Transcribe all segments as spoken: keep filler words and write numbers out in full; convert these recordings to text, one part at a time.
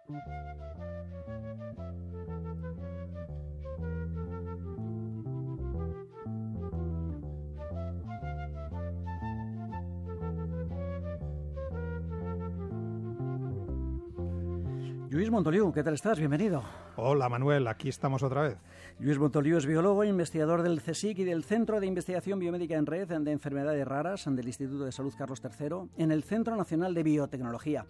Lluís Montoliu, ¿qué tal estás? Bienvenido. Hola Manuel, aquí estamos otra vez. Lluís Montoliu es biólogo, investigador del CSIC y del Centro de Investigación Biomédica en Red de Enfermedades Raras del Instituto de Salud Carlos tercero en el Centro Nacional de Biotecnología.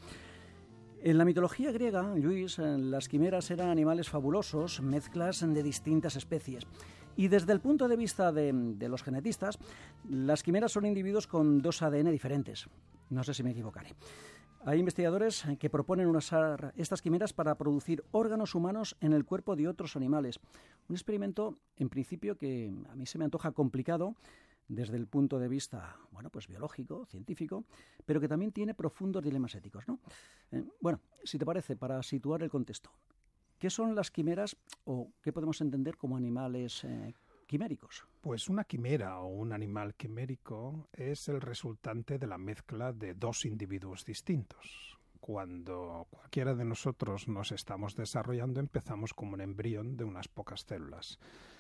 En la mitología griega, Lluís, las quimeras eran animales fabulosos, mezclas de distintas especies. Y desde el punto de vista de, de los genetistas, las quimeras son individuos con dos A D N diferentes. No sé si me equivocaré. Hay investigadores que proponen usar estas quimeras para producir órganos humanos en el cuerpo de otros animales. Un experimento, en principio, que a mí se me antoja complicado desde el punto de vista, bueno, pues biológico, científico, pero que también tiene profundos dilemas éticos, ¿no? Eh, bueno, si te parece, para situar el contexto, ¿qué son las quimeras o qué podemos entender como animales eh, quiméricos? Pues una quimera o un animal quimérico es el resultante de la mezcla de dos individuos distintos. Cuando cualquiera de nosotros nos estamos desarrollando, empezamos como un embrión de unas pocas células.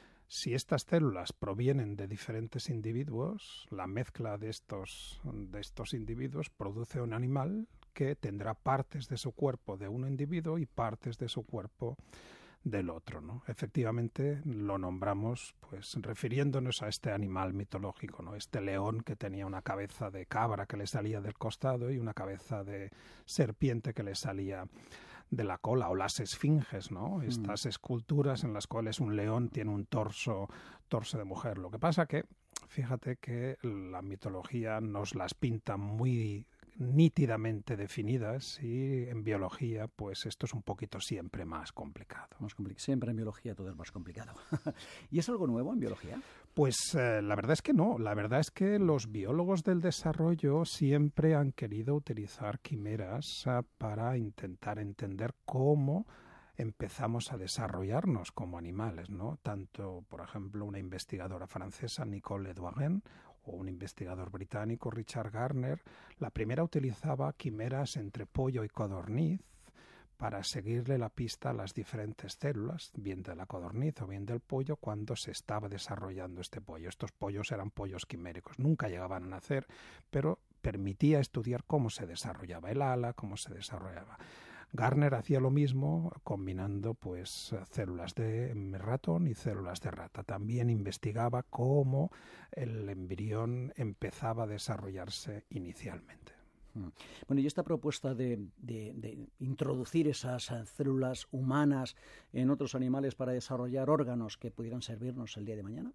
Si estas células provienen de diferentes individuos, la mezcla de estos, de estos individuos produce un animal que tendrá partes de su cuerpo de un individuo y partes de su cuerpo del otro, ¿no? Efectivamente lo nombramos pues refiriéndonos a este animal mitológico, ¿no? Este león que tenía una cabeza de cabra que le salía del costado y una cabeza de serpiente que le salía de la cola, o las esfinges, ¿no? Estas esculturas en las cuales un león tiene un torso, torso de mujer. Lo que pasa que, fíjate que la mitología nos las pinta muy nítidamente definidas y en biología pues esto es un poquito siempre más complicado. Más complicado. Siempre en biología todo es más complicado. ¿Y es algo nuevo en biología? Pues eh, la verdad es que no. La verdad es que los biólogos del desarrollo siempre han querido utilizar quimeras uh, para intentar entender cómo empezamos a desarrollarnos como animales, ¿no? Tanto, por ejemplo, una investigadora francesa, Nicole Edouarin, o un investigador británico, Richard Garner, la primera utilizaba quimeras entre pollo y codorniz para seguirle la pista a las diferentes células, bien de la codorniz o bien del pollo, cuando se estaba desarrollando este pollo. Estos pollos eran pollos quiméricos, nunca llegaban a nacer, pero permitía estudiar cómo se desarrollaba el ala, cómo se desarrollaba. Garner hacía lo mismo combinando pues células de ratón y células de rata. También investigaba cómo el embrión empezaba a desarrollarse inicialmente. Bueno, y esta propuesta de, de, de introducir esas células humanas en otros animales para desarrollar órganos que pudieran servirnos el día de mañana.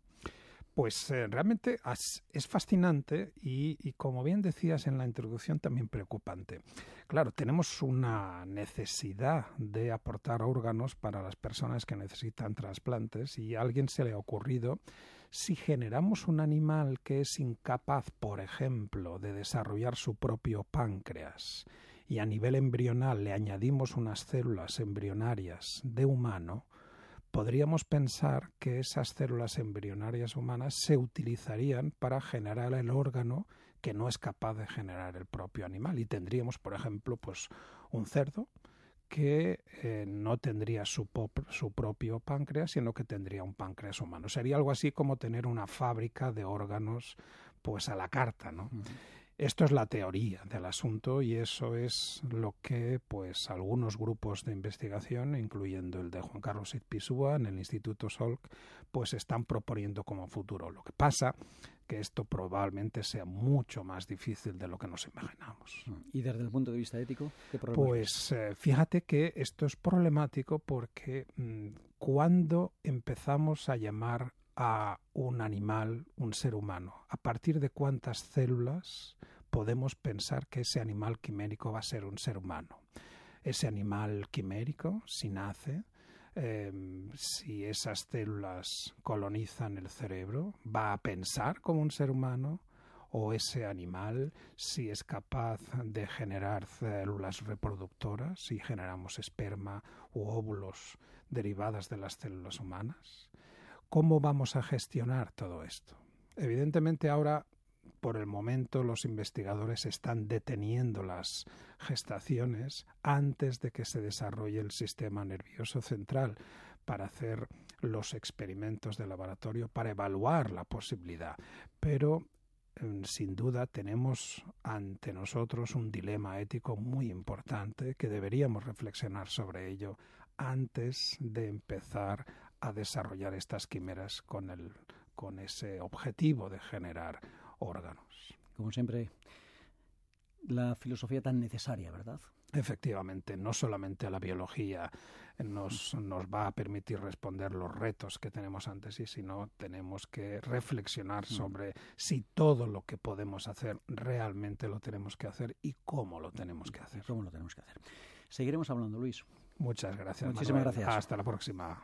Pues eh, realmente es, es fascinante y, y, como bien decías en la introducción, también preocupante. Claro, tenemos una necesidad de aportar órganos para las personas que necesitan trasplantes y a alguien se le ha ocurrido, si generamos un animal que es incapaz, por ejemplo, de desarrollar su propio páncreas y a nivel embrional le añadimos unas células embrionarias de humano, podríamos pensar que esas células embrionarias humanas se utilizarían para generar el órgano que no es capaz de generar el propio animal. Y tendríamos, por ejemplo, pues un cerdo que eh, no tendría su, pop, su propio páncreas, sino que tendría un páncreas humano. Sería algo así como tener una fábrica de órganos pues a la carta, ¿no? Uh-huh. Esto es la teoría del asunto y eso es lo que pues algunos grupos de investigación, incluyendo el de Juan Carlos Ispizúa en el Instituto Salk, pues están proponiendo como futuro. Lo que pasa que esto probablemente sea mucho más difícil de lo que nos imaginamos. ¿Y desde el punto de vista ético qué problema? Pues eh, fíjate que esto es problemático porque mmm, cuando empezamos a llamar a un animal, un ser humano, ¿a partir de cuántas células podemos pensar que ese animal quimérico va a ser un ser humano? Ese animal quimérico, si nace, eh, si esas células colonizan el cerebro, ¿va a pensar como un ser humano? O ese animal, si es capaz de generar células reproductoras, si generamos esperma u óvulos derivadas de las células humanas. ¿Cómo vamos a gestionar todo esto? Evidentemente ahora por el momento los investigadores están deteniendo las gestaciones antes de que se desarrolle el sistema nervioso central para hacer los experimentos de laboratorio, para evaluar la posibilidad. Pero sin duda tenemos ante nosotros un dilema ético muy importante que deberíamos reflexionar sobre ello antes de empezar a desarrollar estas quimeras con, el, con ese objetivo de generar órganos. Como siempre, la filosofía tan necesaria, ¿verdad? Efectivamente, no solamente a la biología nos, nos va a permitir responder los retos que tenemos ante sí, sino tenemos que reflexionar sobre si todo lo que podemos hacer realmente lo tenemos que hacer y cómo lo tenemos que hacer. ¿Cómo lo tenemos que hacer? Seguiremos hablando, Luis. Muchas gracias, Muchísimas Manuel. gracias. Hasta la próxima.